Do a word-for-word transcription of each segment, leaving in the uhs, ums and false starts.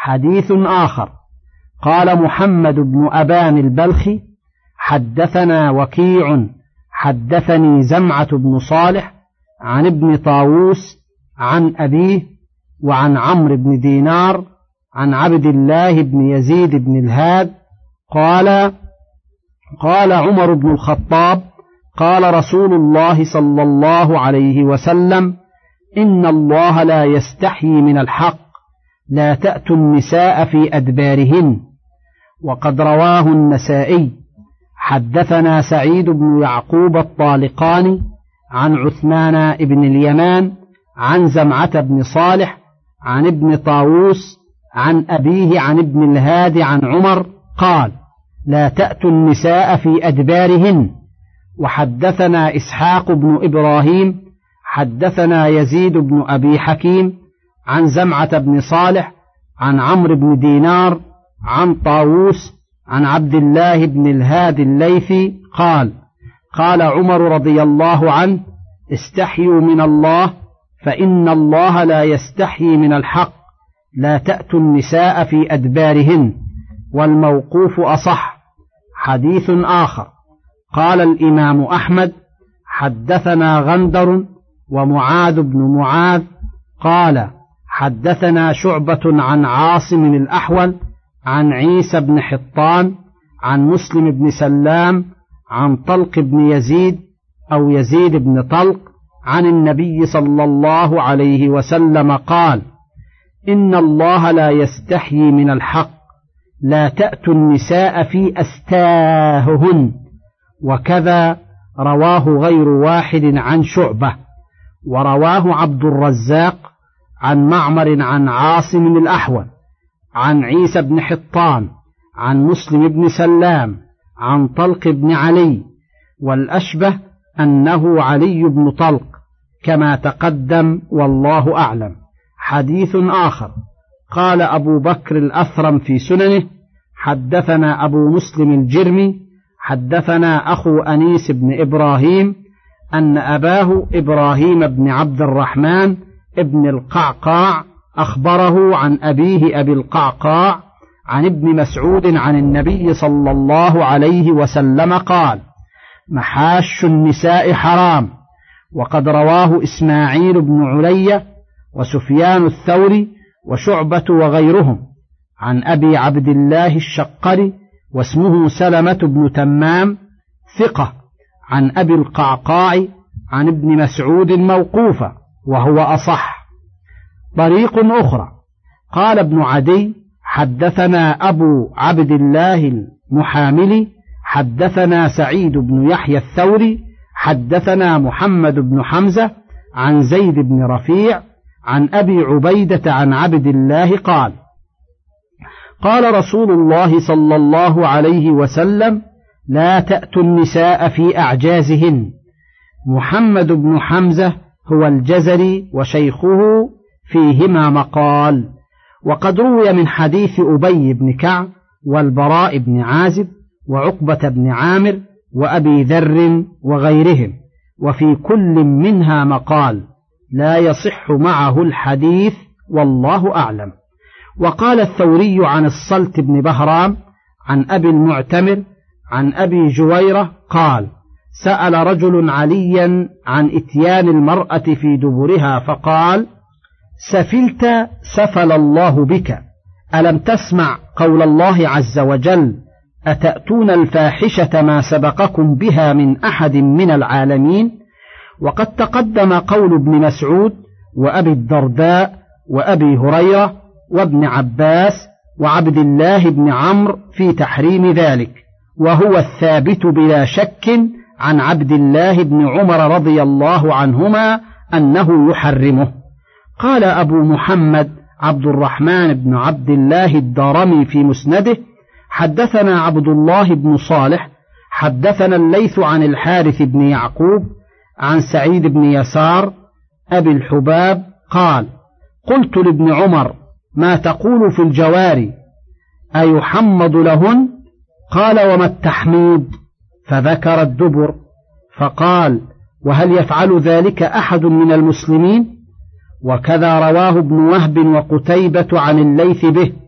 حديث آخر. قال محمد بن أبان البلخي حدثنا وكيع حدثني زمعة بن صالح عن ابن طاووس عن أبيه وعن عمرو بن دينار عن عبد الله بن يزيد بن الهاد قال قال عمر بن الخطاب قال رسول الله صلى الله عليه وسلم إن الله لا يستحيي من الحق لا تأتوا النساء في أدبارهن. وقد رواه النسائي حدثنا سعيد بن يعقوب الطالقاني عن عثمان بن اليمان عن زمعة بن صالح عن ابن طاووس عن أبيه عن ابن الهاد عن عمر قال لا تأتوا النساء في أدبارهن. وحدثنا إسحاق بن إبراهيم حدثنا يزيد بن أبي حكيم عن زمعة بن صالح عن عمرو بن دينار عن طاووس عن عبد الله بن الهاد الليثي قال قال عمر رضي الله عنه استحيوا من الله فإن الله لا يستحيي من الحق لا تأتوا النساء في أدبارهن. والموقوف أصح. حديث آخر. قال الإمام أحمد حدثنا غندر ومعاذ بن معاذ قال حدثنا شعبة عن عاصم الأحول عن عيسى بن حطان عن مسلم بن سلام عن طلق بن يزيد أو يزيد بن طلق عن النبي صلى الله عليه وسلم قال إن الله لا يستحيي من الحق لا تأتوا النساء في أستاههن. وكذا رواه غير واحد عن شعبة. ورواه عبد الرزاق عن معمر عن عاصم الأحول عن عيسى بن حطان عن مسلم بن سلام عن طلق بن علي والأشبه أنه علي بن طلق كما تقدم والله أعلم. حديث آخر. قال أبو بكر الأثرم في سننه حدثنا أبو مسلم الجرمي حدثنا أخو أنيس بن إبراهيم أن أباه إبراهيم بن عبد الرحمن ابن القعقاع أخبره عن أبيه أبي القعقاع عن ابن مسعود عن النبي صلى الله عليه وسلم قال محاش النساء حرام. وقد رواه إسماعيل بن علي وسفيان الثوري وشعبة وغيرهم عن أبي عبد الله الشقري واسمه سلمة بن تمام ثقة عن أبي القعقاع عن ابن مسعود موقوفة وهو أصح. طريق أخرى. قال ابن عدي حدثنا أبو عبد الله المحاملي حدثنا سعيد بن يحيى الثوري حدثنا محمد بن حمزة عن زيد بن رفيع عن أبي عبيدة عن عبد الله قال قال رسول الله صلى الله عليه وسلم لا تأتوا النساء في أعجازهن. محمد بن حمزة هو الجزري وشيخه فيهما مقال. وقد روي من حديث أبي بن كعب والبراء بن عازب وعقبة بن عامر وأبي ذر وغيرهم وفي كل منها مقال لا يصح معه الحديث والله أعلم. وقال الثوري عن الصلت بن بهرام عن أبي المعتمر عن أبي جويرة قال سأل رجل عليا عن إتيان المرأة في دبرها فقال سفلت سفل الله بك ألم تسمع قول الله عز وجل أتأتون الفاحشة ما سبقكم بها من أحد من العالمين. وقد تقدم قول ابن مسعود وأبي الدرداء وأبي هريرة وابن عباس وعبد الله بن عمرو في تحريم ذلك وهو الثابت بلا شك عن عبد الله بن عمر رضي الله عنهما أنه يحرمه. قال أبو محمد عبد الرحمن بن عبد الله الدارمي في مسنده حدثنا عبد الله بن صالح حدثنا الليث عن الحارث بن يعقوب عن سعيد بن يسار أبي الحباب قال قلت لابن عمر ما تقول في الجواري أيحمض لهن؟ قال وما التحميض؟ فذكر الدبر فقال وهل يفعل ذلك أحد من المسلمين؟ وكذا رواه ابن وهب وقتيبة عن الليث به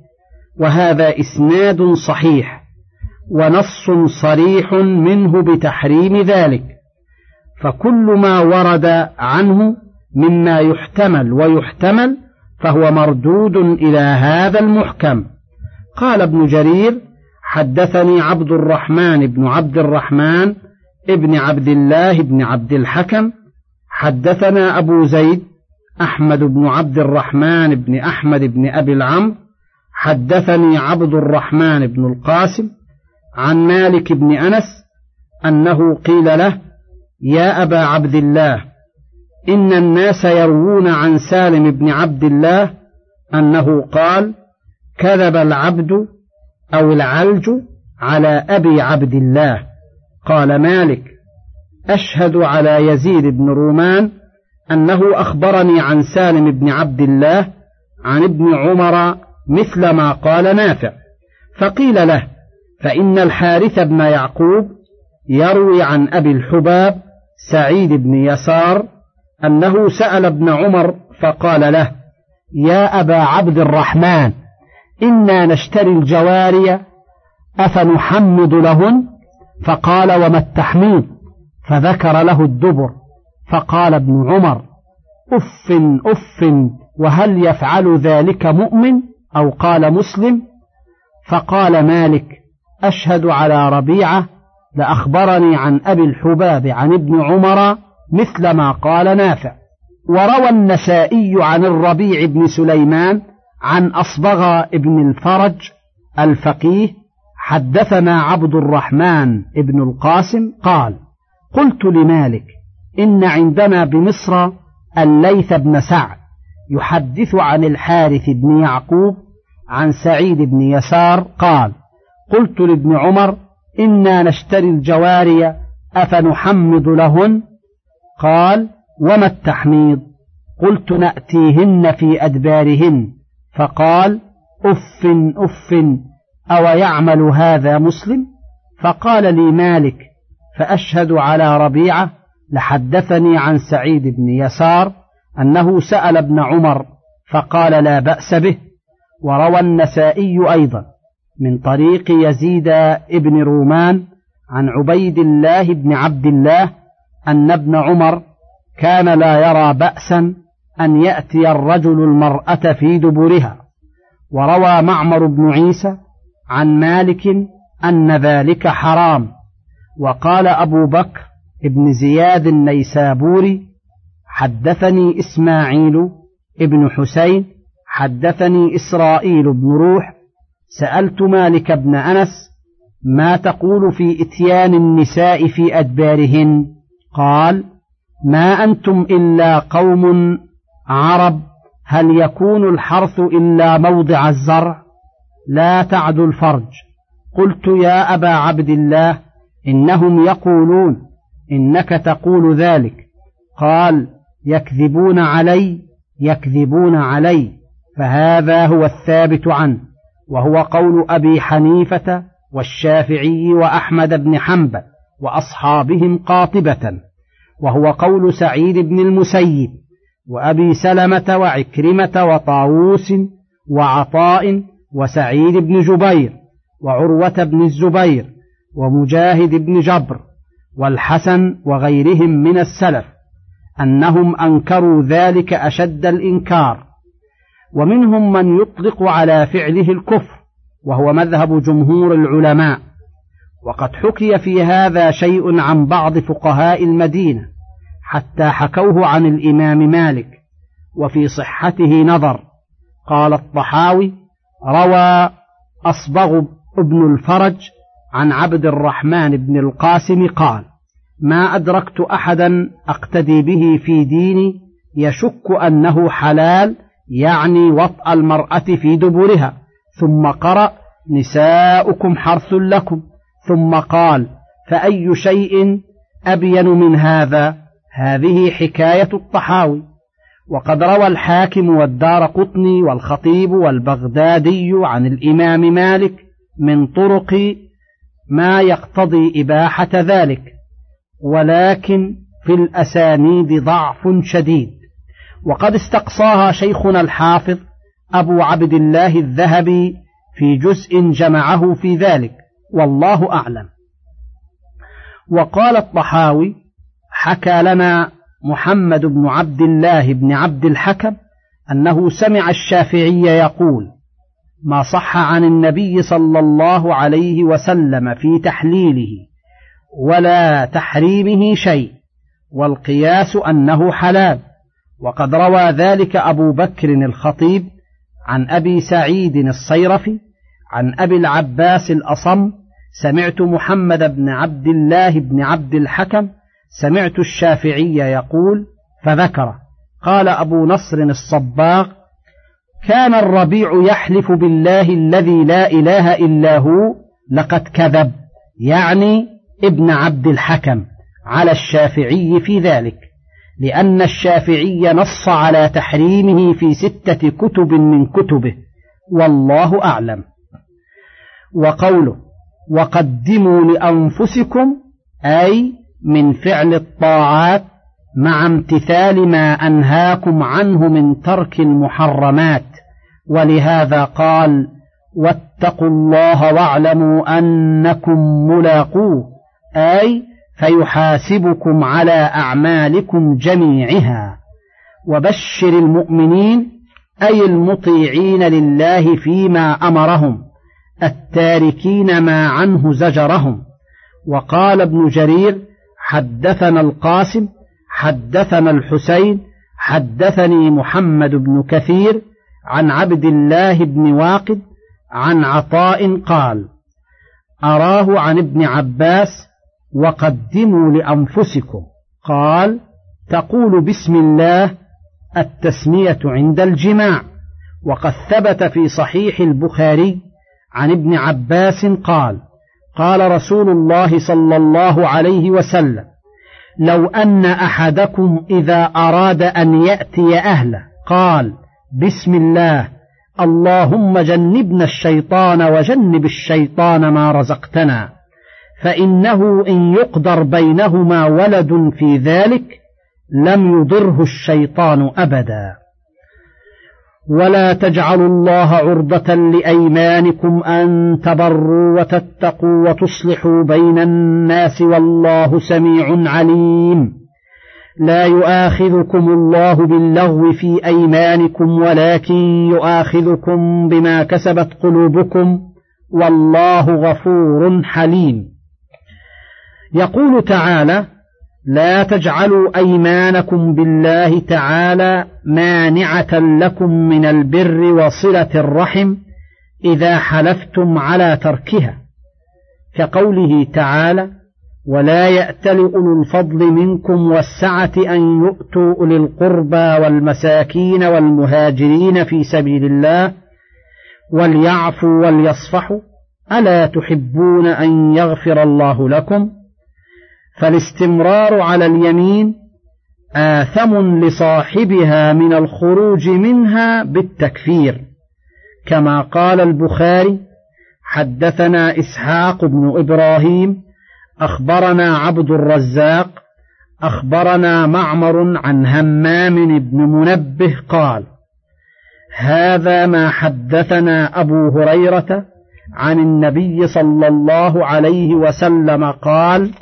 وهذا إسناد صحيح ونص صريح منه بتحريم ذلك، فكل ما ورد عنه مما يحتمل ويحتمل فهو مردود إلى هذا المحكم. قال ابن جرير: حدثني عبد الرحمن بن عبد الرحمن ابن عبد الله بن عبد الحكم حدثنا أبو زيد أحمد بن عبد الرحمن بن أحمد بن أبي العمرو حدثني عبد الرحمن بن القاسم عن مالك بن أنس أنه قيل له: يا أبا عبد الله، إن الناس يروون عن سالم بن عبد الله أنه قال: كذب العبد أو العلج على أبي عبد الله. قال مالك: أشهد على يزيد بن رومان أنه أخبرني عن سالم بن عبد الله عن ابن عمر مثل ما قال نافع. فقيل له: فإن الحارث بن يعقوب يروي عن أبي الحباب سعيد بن يسار أنه سأل ابن عمر فقال له: يا أبا عبد الرحمن، إنا نشتري الجواري أفنحمد لهن؟ فقال: وما التحميد؟ فذكر له الدبر. فقال ابن عمر: أف أف، وهل يفعل ذلك مؤمن؟ أو قال مسلم. فقال مالك: أشهد على ربيعة لأخبرني عن أبي الحباب عن ابن عمر مثل ما قال نافع. وروى النسائي عن الربيع بن سليمان عن أصبغ ابن الفرج الفقيه حدثنا عبد الرحمن ابن القاسم قال: قلت لمالك: إن عندنا بمصر الليث بن سعد يحدث عن الحارث بن يعقوب عن سعيد بن يسار قال: قلت لابن عمر: إنا نشتري الجواري أفنحمد لهن؟ قال: وما التحميض؟ قلت: نأتيهن في أدبارهن. فقال: أف أف، أو يعمل هذا مسلم؟ فقال لي مالك: فأشهد على ربيعة لحدثني عن سعيد بن يسار أنه سأل ابن عمر فقال: لا بأس به. وروى النسائي أيضا من طريق يزيد ابن رومان عن عبيد الله بن عبد الله أن ابن عمر كان لا يرى بأسا أن يأتي الرجل المرأة في دبرها. وروى معمر بن عيسى عن مالك أن ذلك حرام. وقال أبو بكر ابن زياد النيسابوري: حدثني إسماعيل ابن حسين حدثني إسرائيل بن روح سألت مالك بن أنس: ما تقول في إتيان النساء في أدبارهن؟ قال: ما أنتم إلا قوم عرب، هل يكون الحرث إلا موضع الزرع؟ لا تعدوا الفرج. قلت: يا أبا عبد الله، إنهم يقولون إنك تقول ذلك. قال: يكذبون علي يكذبون علي، فهذا هو الثابت عنه، وهو قول أبي حنيفة والشافعي وأحمد بن حنبل وأصحابهم قاطبة، وهو قول سعيد بن المسيب وأبي سلمة وعكرمة وطاووس وعطاء وسعيد بن جبير وعروة بن الزبير ومجاهد بن جبر والحسن وغيرهم من السلف أنهم أنكروا ذلك أشد الإنكار. ومنهم من يطلق على فعله الكفر، وهو مذهب جمهور العلماء. وقد حكي في هذا شيء عن بعض فقهاء المدينة حتى حكوه عن الإمام مالك، وفي صحته نظر. قال الطحاوي: روى أصبغ ابن الفرج عن عبد الرحمن بن القاسم قال: ما أدركت أحدا أقتدي به في ديني يشك أنه حلال، يعني وطأ المرأة في دبرها، ثم قرأ: نساؤكم حرث لكم، ثم قال: فأي شيء أبين من هذا؟ هذه حكاية الطحاوي. وقد روى الحاكم والدارقطني والخطيب والبغدادي عن الإمام مالك من طرق ما يقتضي إباحة ذلك، ولكن في الأسانيد ضعف شديد. وقد استقصاها شيخنا الحافظ أبو عبد الله الذهبي في جزء جمعه في ذلك، والله أعلم. وقال الطحاوي: حكى لنا محمد بن عبد الله بن عبد الحكم أنه سمع الشافعي يقول: ما صح عن النبي صلى الله عليه وسلم في تحليله ولا تحريمه شيء، والقياس أنه حلال. وقد روى ذلك أبو بكر الخطيب عن أبي سعيد الصيرفي عن أبي العباس الأصم: سمعت محمد بن عبد الله بن عبد الحكم سمعت الشافعي يقول، فذكر. قال أبو نصر الصباغ: كان الربيع يحلف بالله الذي لا إله إلا هو لقد كذب، يعني ابن عبد الحكم، على الشافعي في ذلك، لأن الشافعي نص على تحريمه في ستة كتب من كتبه، والله أعلم. وقوله: وقدموا لأنفسكم، أي من فعل الطاعات مع امتثال ما أنهاكم عنه من ترك المحرمات. ولهذا قال: واتقوا الله واعلموا أنكم ملاقوه، أي فيحاسبكم على أعمالكم جميعها. وبشر المؤمنين، أي المطيعين لله فيما أمرهم، التاركين ما عنه زجرهم. وقال ابن جرير: حدثنا القاسم حدثنا الحسين حدثني محمد بن كثير عن عبد الله بن واقد عن عطاء قال: أراه عن ابن عباس: وقدموا لأنفسكم، قال: تقول بسم الله، التسمية عند الجماع. وقد ثبت في صحيح البخاري عن ابن عباس قال: قال رسول الله صلى الله عليه وسلم: لو أن أحدكم إذا أراد أن يأتي أهله قال: بسم الله، اللهم جنبنا الشيطان وجنب الشيطان ما رزقتنا، فإنه إن يقدر بينهما ولد في ذلك لم يضره الشيطان أبدا. ولا تجعلوا الله عرضة لأيمانكم أن تبروا وتتقوا وتصلحوا بين الناس، والله سميع عليم. لا يؤاخذكم الله باللغو في أيمانكم، ولكن يؤاخذكم بما كسبت قلوبكم، والله غفور حليم. يقول تعالى: لا تجعلوا أيمانكم بالله تعالى مانعة لكم من البر وصلة الرحم إذا حلفتم على تركها، كقوله تعالى: ولا يأتل أولو الفضل منكم والسعة أن يؤتوا أولي القربى والمساكين والمهاجرين في سبيل الله وليعفوا وليصفحوا، ألا تحبون أن يغفر الله لكم؟ فالاستمرار على اليمين آثم لصاحبها من الخروج منها بالتكفير، كما قال البخاري: حدثنا إسحاق بن إبراهيم أخبرنا عبد الرزاق أخبرنا معمر عن همام بن منبه قال: هذا ما حدثنا أبو هريرة عن النبي صلى الله عليه وسلم قال: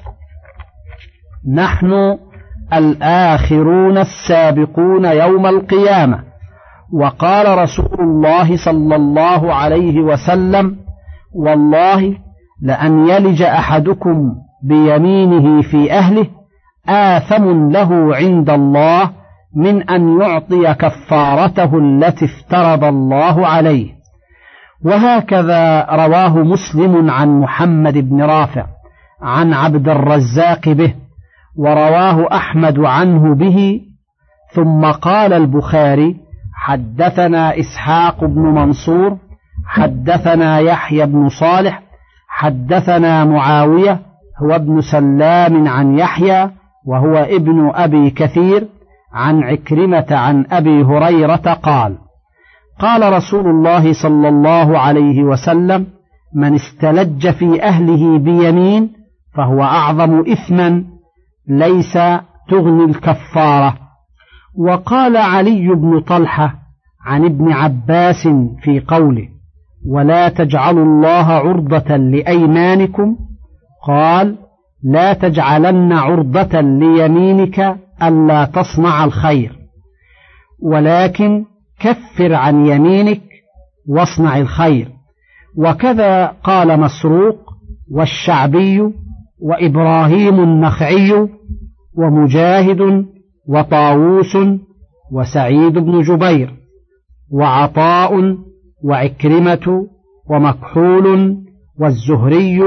نحن الآخرون السابقون يوم القيامة. وقال رسول الله صلى الله عليه وسلم: والله لأن يلج أحدكم بيمينه في أهله آثم له عند الله من أن يعطي كفارته التي افترض الله عليه. وهكذا رواه مسلم عن محمد بن رافع عن عبد الرزاق به، ورواه أحمد عنه به. ثم قال البخاري: حدثنا إسحاق بن منصور حدثنا يحيى بن صالح حدثنا معاوية هو ابن سلام عن يحيى وهو ابن أبي كثير عن عكرمة عن أبي هريرة قال: قال رسول الله صلى الله عليه وسلم: من استلج في أهله بيمين فهو أعظم إثما ليس تغني الكفارة. وقال علي بن طلحة عن ابن عباس في قوله: ولا تجعلوا الله عرضة لأيمانكم؟ قال: لا تجعلن عرضة ليمينك ألا تصنع الخير، ولكن كفر عن يمينك واصنع الخير. وكذا قال مسروق والشعبي وإبراهيم النخعي ومجاهد وطاووس وسعيد بن جبير وعطاء وعكرمة ومكحول والزهري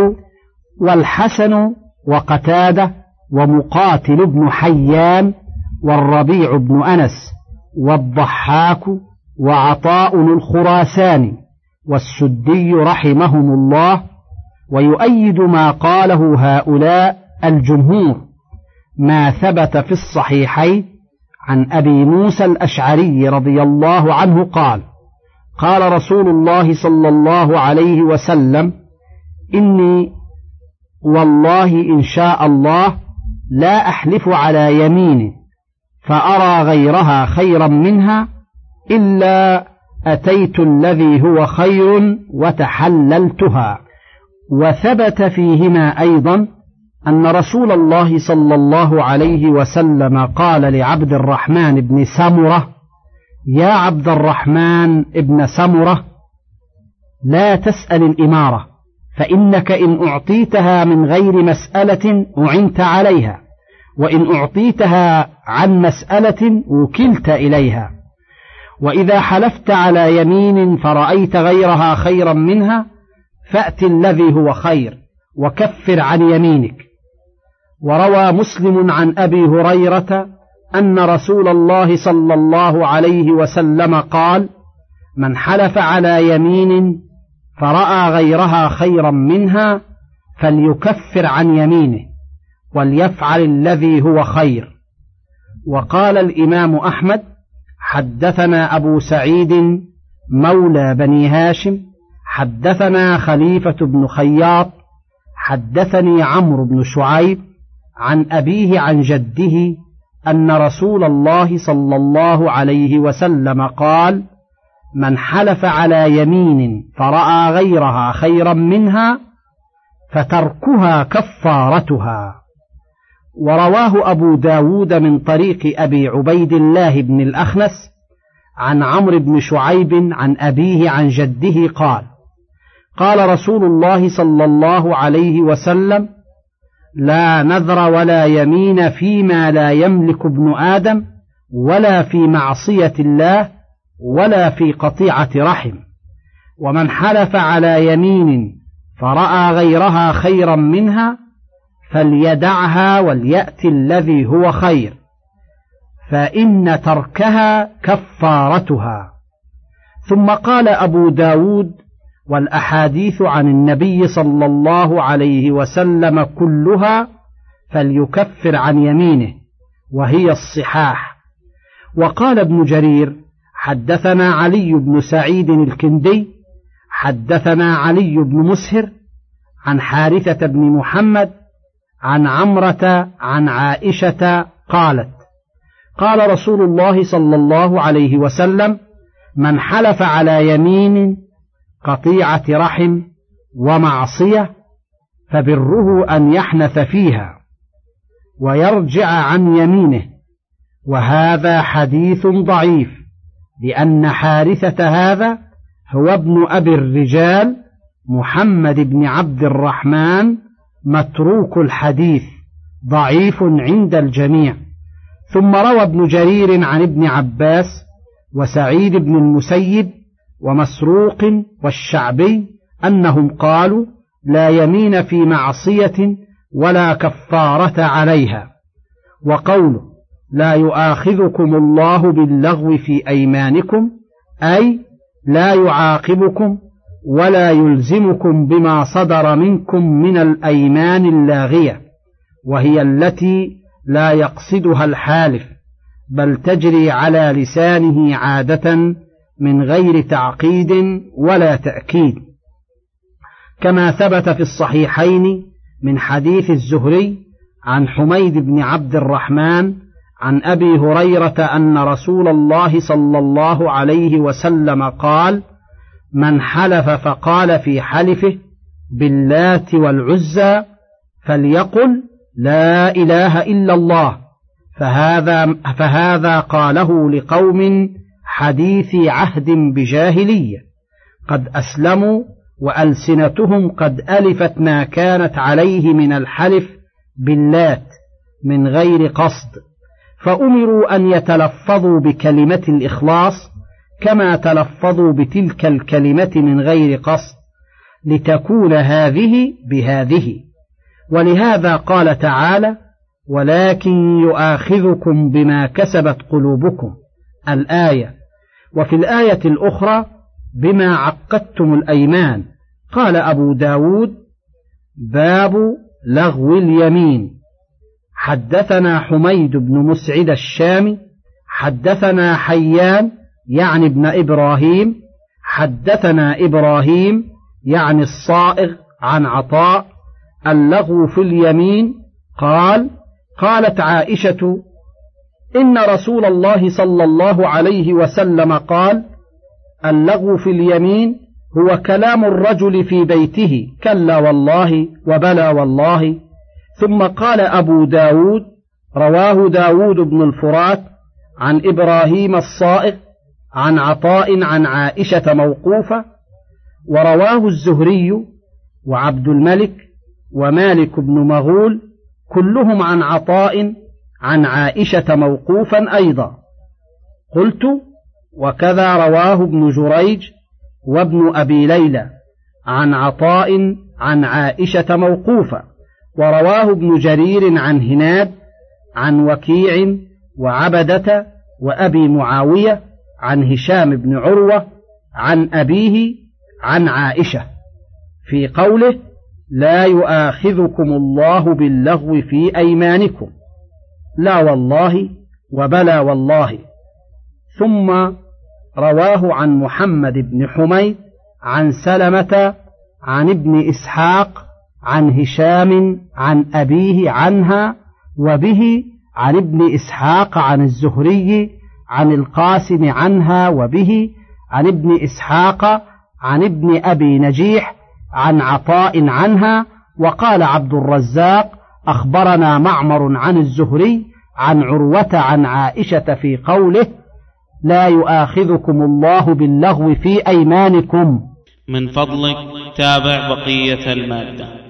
والحسن وقتادة ومقاتل بن حيان والربيع بن أنس والضحاك وعطاء الخراساني والسدي رحمهم الله. ويؤيد ما قاله هؤلاء الجمهور ما ثبت في الصحيحين عن أبي موسى الأشعري رضي الله عنه قال: قال رسول الله صلى الله عليه وسلم: إني والله إن شاء الله لا أحلف على يمين فأرى غيرها خيرا منها إلا أتيت الذي هو خير وتحللتها. وثبت فيهما أيضا أن رسول الله صلى الله عليه وسلم قال لعبد الرحمن بن سمرة: يا عبد الرحمن بن سمرة، لا تسأل الإمارة، فإنك إن أعطيتها من غير مسألة أعنت عليها، وإن أعطيتها عن مسألة وكلت إليها. وإذا حلفت على يمين فرأيت غيرها خيرا منها فأت الذي هو خير وكفر عن يمينك. وروى مسلم عن أبي هريرة أن رسول الله صلى الله عليه وسلم قال: من حلف على يمين فرأى غيرها خيرا منها فليكفر عن يمينه وليفعل الذي هو خير. وقال الإمام أحمد: حدثنا أبو سعيد مولى بني هاشم حدثنا خليفة بن خياط حدثني عمرو بن شعيب عن أبيه عن جده أن رسول الله صلى الله عليه وسلم قال: من حلف على يمين فرأى غيرها خيرا منها فتركها كفارتها. ورواه أبو داود من طريق أبي عبيد الله بن الأخنس عن عمرو بن شعيب عن أبيه عن جده قال: قال رسول الله صلى الله عليه وسلم: لا نذر ولا يمين فيما لا يملك ابن آدم، ولا في معصية الله، ولا في قطيعة رحم. ومن حلف على يمين فرأى غيرها خيرا منها فليدعها وليأتي الذي هو خير، فإن تركها كفارتها. ثم قال أبو داود: والأحاديث عن النبي صلى الله عليه وسلم كلها فليكفر عن يمينه، وهي الصحاح. وقال ابن جرير: حدثنا علي بن سعيد الكندي حدثنا علي بن مسهر عن حارثة بن محمد عن عمرة عن عائشة قالت: قال رسول الله صلى الله عليه وسلم: من حلف على يمين قطيعة رحم ومعصية فبره أن يحنث فيها ويرجع عن يمينه. وهذا حديث ضعيف، لأن حارثة هذا هو ابن أبي الرجال محمد بن عبد الرحمن متروك الحديث ضعيف عند الجميع. ثم روى ابن جرير عن ابن عباس وسعيد بن المسيب ومسروق والشعبي أنهم قالوا: لا يمين في معصية ولا كفارة عليها. وقوله: لا يؤاخذكم الله باللغو في أيمانكم، أي لا يعاقبكم ولا يلزمكم بما صدر منكم من الأيمان اللاغية، وهي التي لا يقصدها الحالف بل تجري على لسانه عادة من غير تعقيد ولا تأكيد، كما ثبت في الصحيحين من حديث الزهري عن حميد بن عبد الرحمن عن أبي هريرة أن رسول الله صلى الله عليه وسلم قال: من حلف فقال في حلفه باللات والعزى فليقل لا إله إلا الله، فهذا, فهذا قاله لقوم حديثي عهد بجاهلية قد أسلموا وألسنتهم قد ألفت ما كانت عليه من الحلف باللات من غير قصد، فأمروا أن يتلفظوا بكلمة الإخلاص كما تلفظوا بتلك الكلمة من غير قصد، لتكون هذه بهذه. ولهذا قال تعالى ولكن يؤاخذكم بما كسبت قلوبكم الآية. وفي الآية الأخرى بما عقدتم الأيمان. قال أبو داود باب لغو اليمين. حدثنا حميد بن مسعد الشامي حدثنا حيان يعني ابن إبراهيم حدثنا إبراهيم يعني الصائغ عن عطاء اللغو في اليمين قال قالت عائشة إن رسول الله صلى الله عليه وسلم قال اللغو في اليمين هو كلام الرجل في بيته كلا والله وبلى والله. ثم قال أبو داود رواه داود بن الفرات عن إبراهيم الصائغ عن عطاء عن عائشة موقوفة، ورواه الزهري وعبد الملك ومالك بن مغول كلهم عن عطاء عن عائشة موقوفا أيضا. قلت وكذا رواه ابن جريج وابن أبي ليلى عن عطاء عن عائشة موقوفا، ورواه ابن جرير عن هناد عن وكيع وعبدة وأبي معاوية عن هشام بن عروة عن أبيه عن عائشة في قوله لا يؤاخذكم الله باللغو في أيمانكم لا والله وبلى والله. ثم رواه عن محمد بن حميد عن سلمة عن ابن إسحاق عن هشام عن أبيه عنها وبه عن ابن إسحاق عن الزهري عن القاسم عنها وبه عن ابن إسحاق عن ابن أبي نجيح عن عطاء عنها. وقال عبد الرزاق أخبرنا معمر عن الزهري عن عروة عن عائشة في قوله لا يؤاخذكم الله باللغو في أيمانكم. من فضلك تابع بقية المادة.